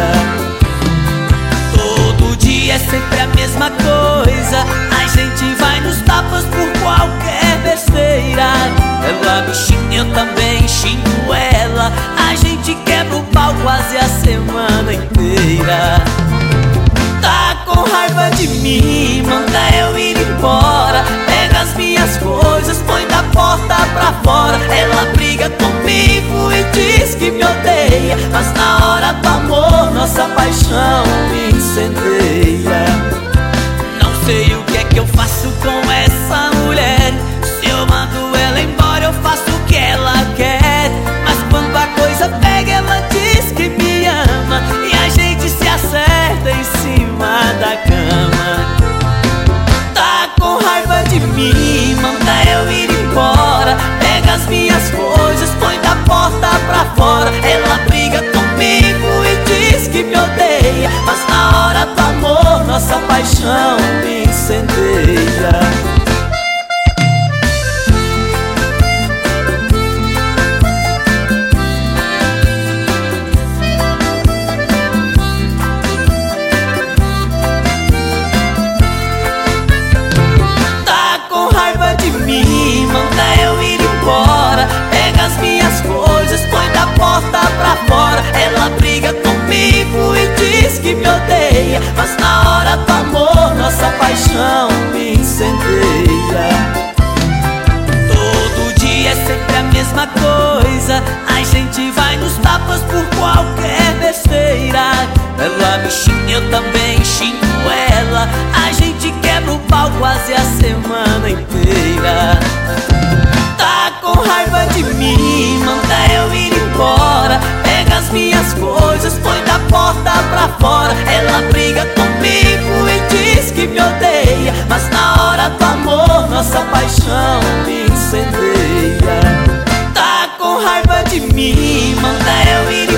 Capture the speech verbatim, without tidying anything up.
Todo dia é sempre a mesma coisa, a gente vai nos tapas por qualquer besteira. Ela me xinga, eu também xingo ela, a gente quebra o pau quase a semana inteira. Tá com raiva de mim, manda eu ir embora, pega as minhas coisas, põe da porta pra fora. Ela briga comigo e diz que me odeia, mas na hora do amor nossa paixão me incendeia. Não sei o que é que eu faço com essa mulher, se eu mando ela embora eu faço o que ela quer, mas quando a coisa pega ela diz que me ama e a gente se acerta em cima da cama. Tá com raiva de mim, manda eu ir embora, pega as minhas coisas, põe da porta pra fora. Ela briga comigo e diz que me odeia, mas na hora do amor nossa paixão me incendeia. Manda eu ir embora, pega as minhas coisas, põe da porta pra fora. Ela briga comigo e diz que me odeia, mas na hora do amor nossa paixão me incendeia. Todo dia é sempre a mesma coisa, a gente vai nos tapas por qualquer besteira. Ela me xinga, eu também xingo ela, a gente quebra o pau quase a semana inteira. Tá com raiva de mim, manda eu ir embora, pega as minhas coisas, põe da porta pra fora. Ela briga comigo e diz que me odeia, mas na hora do amor nossa paixão me incendeia. Tá com raiva de mim, manda eu ir